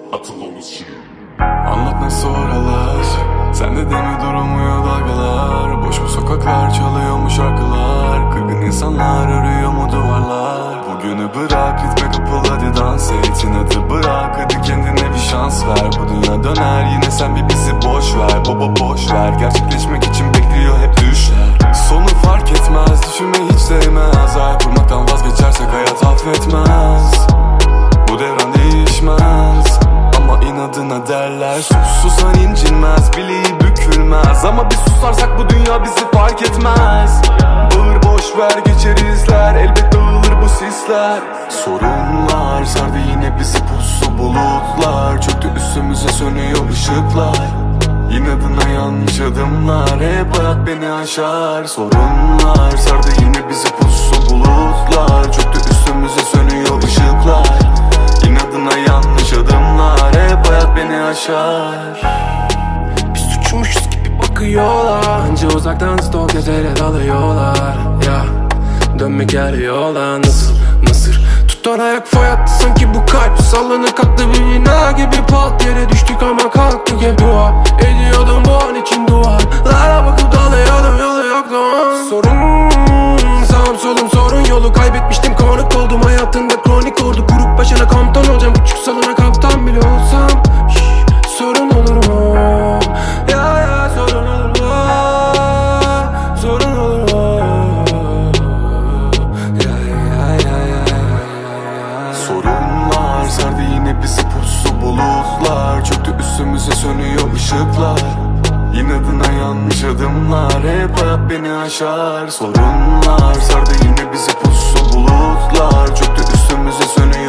Anlat nasıl oralar, sende de mi durmuyor dalgalar? Boş mu sokaklar, çalıyor mu şarkılar? Kırgın insanlar, örüyor mu duvarlar? Bugünü bırak, ritme kapıl, hadi dans et. İnadı bırak, hadi kendine bir şans ver. Bu dünya döner, yine sen bir bizi boş ver. Baba boş ver, gerçekleşmek için bekliyor hep düşler. Sonu fark etmez, düşünmeyi hiç değmez. Hayal kurmaktan vazgeçersek hayat affetmez. Bu devran değişmez ama inadına derler. Susan incinmez, bileği bükülmez. Ama biz susarsak bu dünya bizi fark etmez. Bağır boş ver, geçer izler, elbet dağılır bu sisler. Sorunlar sardı yine bizi, puslu bulutlar. Çöktü üstümüze, sönüyor ışıklar. İnadına yanlış adımlar, hep hayat beni aşar. Sorunlar sardı yine bizi, puslu bulutlar. Çöktü üstümüze, sönüyor ışıklar. İnadına yanlış adımlar, hep hayat beni aşar. Biz suçmuşuz gibi bakıyorlar, anca uzaktan stalk ederek alıyorlar. Ya dönmek geliyorlar, nasıl Mısır tutar ayak fay attı sanki bu kalp. Sallanıp kalktı bir bina gibi, pat yere düştük ama kalktık hep dua. Ediyordum bu an için duvarlara bakıp dalıyordum, yolu yoktu. Sorun sağım solum, sorun yolu kaybetmiştim, konuk oldum. Hayatında kronik ordu kurup başına komutan olacağım. Küçük salona kaptan bile olsam sorun olur mu? Ya sorun olur mu? Sorun olur mu? Sorunlar sardı yine bizi, puslu bulutlar. Çöktü üstümüze, sönüyor ışıklar. İnadına yanlış adımlar, hep hayat beni aşar. Sorunlar sardı yine bizi, puslu bulutlar. Çöktü üstümüze, sönüyor